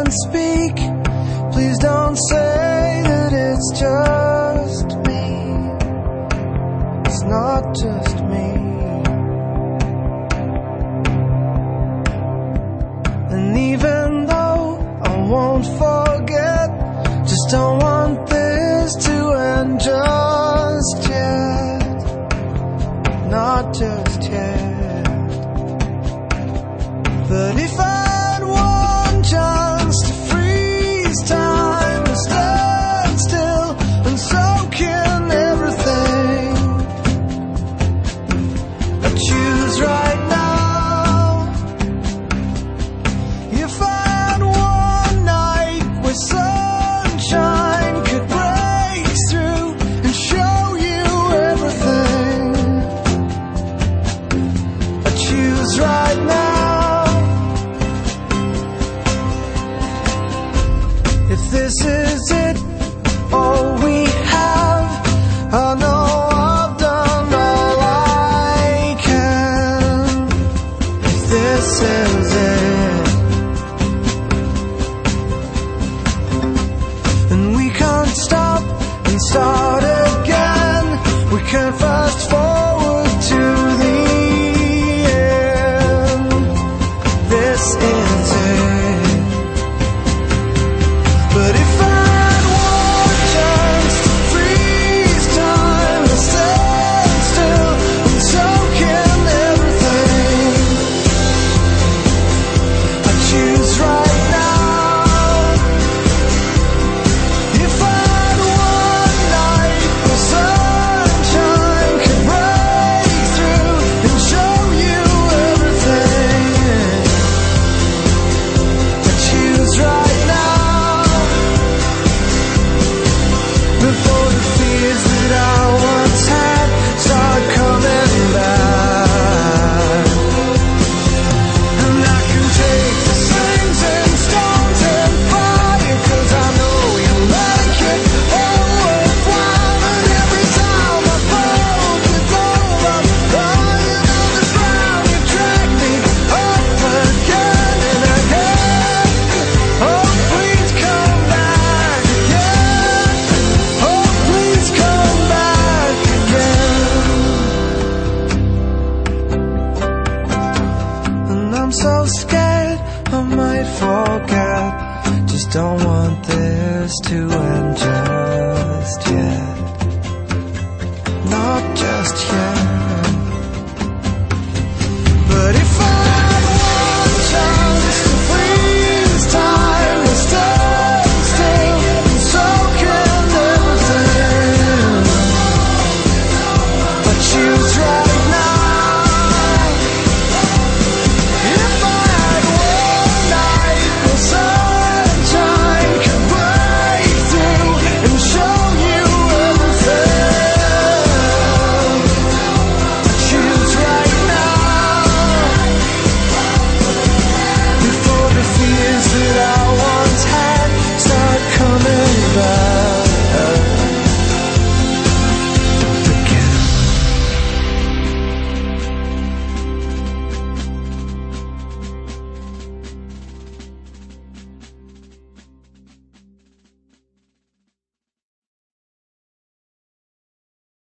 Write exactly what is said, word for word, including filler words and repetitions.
can't speak, please don't say that it's just me. It's not just me. And even though I won't forget, just don't want this to end just yet. Not just yet. But if I had one chance to freeze time and stand still and soak in everything, I'd choose right now. If I had one night where sunshine could break through and show you everything, I'd choose right now. If this is it, all we have, I know I've done all I can. If this is it, and we can't stop and start again, we can fast forward to the end. This is it. But if I had one chance to freeze time and stand still and soak in everything, I'd choose right now. If I had one night where sunshine could break through and show you everything, I'd choose right now. Before the fears that I once had start coming back, and I can take the slings and stones and fire, 'cause I know you'll make it all worthwhile. And every time I fall to go up, lying on the ground, you drag me up again and again. Oh, please come back again. Oh, please come back again. And I'm so scared I might forget. Just don't want this to end just yet. Not just yet. But if I had one chance to freeze time and stand still and soak in everything, I'd choose